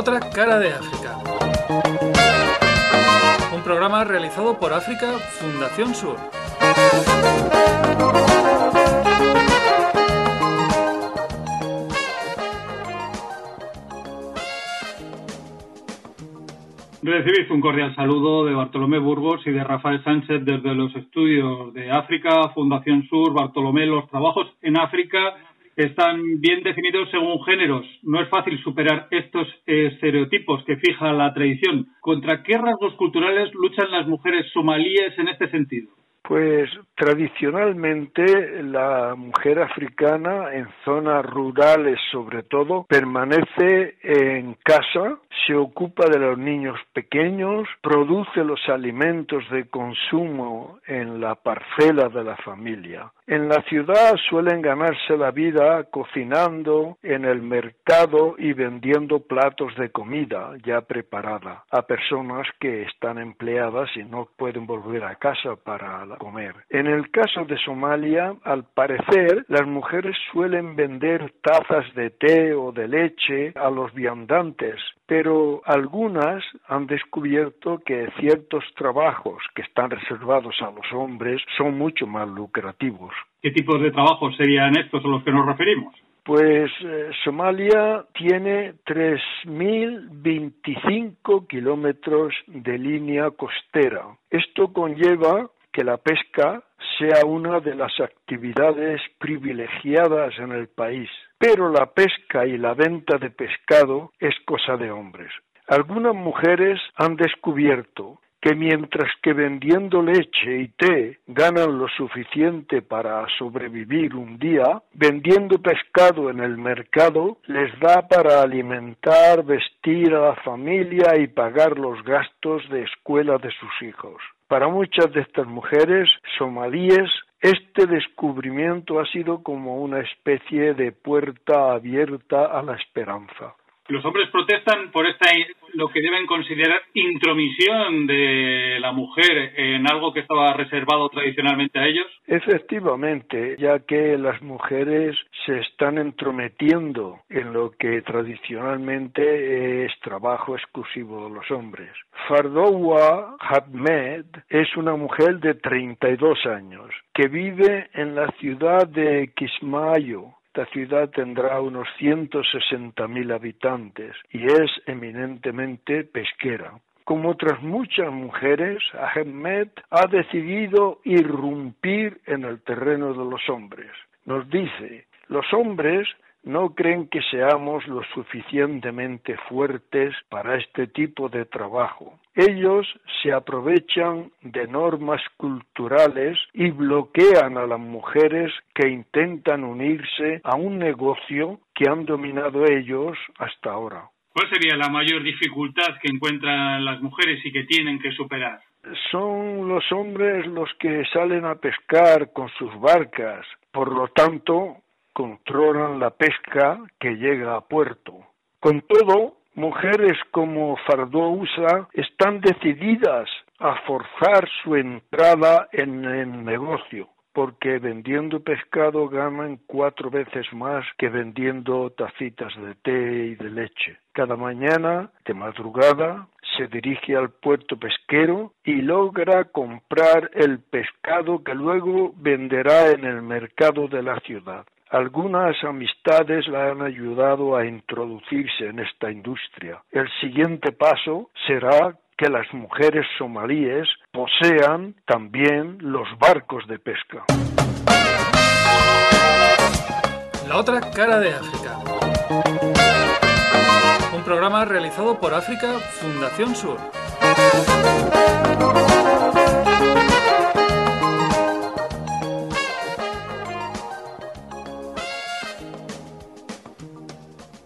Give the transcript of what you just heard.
otra cara de África. Un programa realizado por África Fundación Sur. Recibid un cordial saludo de Bartolomé Burgos y de Rafael Sánchez desde los estudios de África Fundación Sur. Bartolomé, los trabajos en África están bien definidos según géneros. No es fácil superar estos estereotipos que fija la tradición. ¿Contra qué rasgos culturales luchan las mujeres somalíes en este sentido? Pues tradicionalmente la mujer africana en zonas rurales sobre todo permanece en casa, se ocupa de los niños pequeños, produce los alimentos de consumo en la parcela de la familia. En la ciudad suelen ganarse la vida cocinando en el mercado y vendiendo platos de comida ya preparada a personas que están empleadas y no pueden volver a casa para comer. En el caso de Somalia, al parecer, las mujeres suelen vender tazas de té o de leche a los viandantes, pero algunas han descubierto que ciertos trabajos que están reservados a los hombres son mucho más lucrativos. ¿Qué tipos de trabajos serían estos a los que nos referimos? Pues Somalia tiene 3.025 kilómetros de línea costera. Esto conlleva que la pesca sea una de las actividades privilegiadas en el país, pero la pesca y la venta de pescado es cosa de hombres. Algunas mujeres han descubierto que mientras que vendiendo leche y té ganan lo suficiente para sobrevivir un día, vendiendo pescado en el mercado les da para alimentar, vestir a la familia y pagar los gastos de escuela de sus hijos. Para muchas de estas mujeres somalíes, este descubrimiento ha sido como una especie de puerta abierta a la esperanza. Los hombres protestan por lo que deben considerar intromisión de la mujer en algo que estaba reservado tradicionalmente a ellos. Efectivamente, ya que las mujeres se están entrometiendo en lo que tradicionalmente es trabajo exclusivo de los hombres. Fardoua Ahmed es una mujer de 32 años que vive en la ciudad de Kismaayo. Esta ciudad tendrá unos 160.000 habitantes y es eminentemente pesquera. Como otras muchas mujeres, Ahmed ha decidido irrumpir en el terreno de los hombres. Nos dice, los hombres no creen que seamos lo suficientemente fuertes para este tipo de trabajo. Ellos se aprovechan de normas culturales y bloquean a las mujeres que intentan unirse a un negocio que han dominado ellos hasta ahora. ¿Cuál sería la mayor dificultad que encuentran las mujeres y que tienen que superar? Son los hombres los que salen a pescar con sus barcas, por lo tanto controlan la pesca que llega a puerto. Con todo, mujeres como Fardousa están decididas a forzar su entrada en el negocio, porque vendiendo pescado ganan 4 veces más que vendiendo tacitas de té y de leche. Cada mañana, de madrugada, se dirige al puerto pesquero y logra comprar el pescado que luego venderá en el mercado de la ciudad. Algunas amistades la han ayudado a introducirse en esta industria. El siguiente paso será que las mujeres somalíes posean también los barcos de pesca. La otra cara de África. Un programa realizado por África Fundación Sur.